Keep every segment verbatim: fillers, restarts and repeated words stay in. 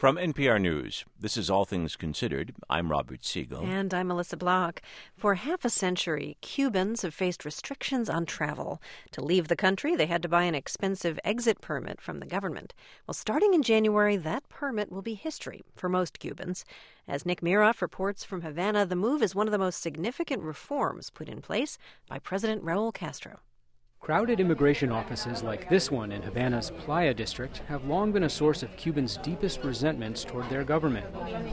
From N P R News, this is All Things Considered. I'm Robert Siegel. And I'm Melissa Block. For half a century, Cubans have faced restrictions on travel. To leave the country, they had to buy an expensive exit permit from the government. Well, starting in January, that permit will be history for most Cubans. As Nick Miroff reports from Havana, the move is one of the most significant reforms put in place by President Raul Castro. Crowded immigration offices like this one in Havana's Playa district have long been a source of Cubans' deepest resentments toward their government.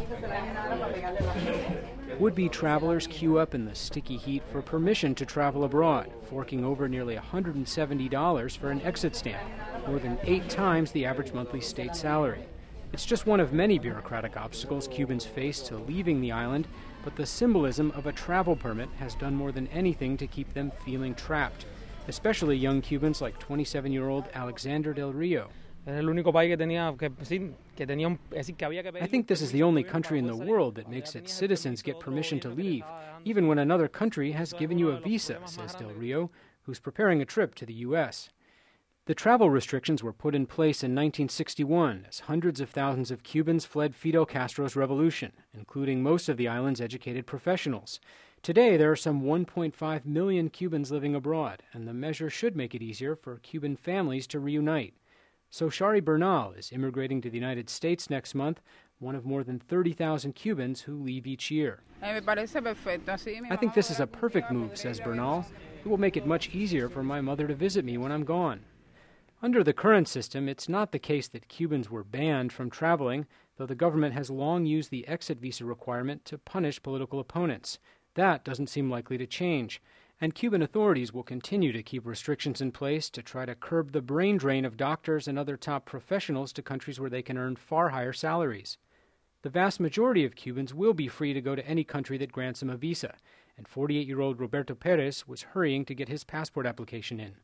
Would-be travelers queue up in the sticky heat for permission to travel abroad, forking over nearly one hundred seventy dollars for an exit stamp, more than eight times the average monthly state salary. It's just one of many bureaucratic obstacles Cubans face to leaving the island, but the symbolism of a travel permit has done more than anything to keep them feeling trapped, especially young Cubans like twenty-seven-year-old Alexander Del Rio. I think this is the only country in the world that makes its citizens get permission to leave, even when another country has given you a visa, says Del Rio, who's preparing a trip to the U S The travel restrictions were put in place in nineteen sixty-one as hundreds of thousands of Cubans fled Fidel Castro's revolution, including most of the island's educated professionals. Today, there are some one point five million Cubans living abroad, and the measure should make it easier for Cuban families to reunite. So Shari Bernal is immigrating to the United States next month, one of more than thirty thousand Cubans who leave each year. I think this is a perfect move, says Bernal. It will make it much easier for my mother to visit me when I'm gone. Under the current system, it's not the case that Cubans were banned from traveling, though the government has long used the exit visa requirement to punish political opponents. That doesn't seem likely to change, and Cuban authorities will continue to keep restrictions in place to try to curb the brain drain of doctors and other top professionals to countries where they can earn far higher salaries. The vast majority of Cubans will be free to go to any country that grants them a visa, and forty-eight-year-old Roberto Perez was hurrying to get his passport application in.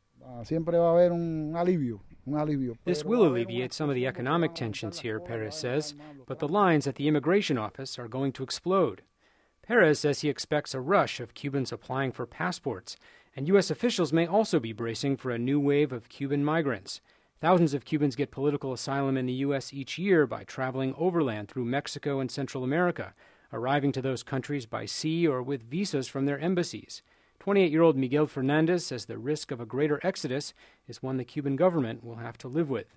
This will alleviate some of the economic tensions here, Perez says, but the lines at the immigration office are going to explode. Perez says he expects a rush of Cubans applying for passports, and U S officials may also be bracing for a new wave of Cuban migrants. Thousands of Cubans get political asylum in the U S each year by traveling overland through Mexico and Central America, arriving to those countries by sea or with visas from their embassies. twenty-eight-year-old Miguel Fernandez says the risk of a greater exodus is one the Cuban government will have to live with.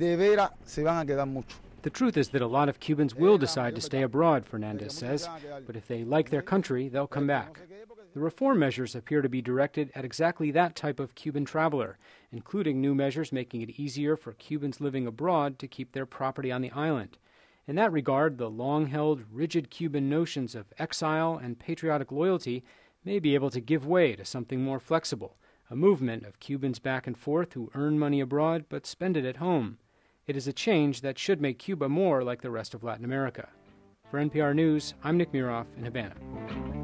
The truth is that a lot of Cubans will decide to stay abroad, Fernandez says, but if they like their country, they'll come back. The reform measures appear to be directed at exactly that type of Cuban traveler, including new measures making it easier for Cubans living abroad to keep their property on the island. In that regard, the long-held, rigid Cuban notions of exile and patriotic loyalty may be able to give way to something more flexible, a movement of Cubans back and forth who earn money abroad but spend it at home. It is a change that should make Cuba more like the rest of Latin America. For N P R News, I'm Nick Miroff in Havana.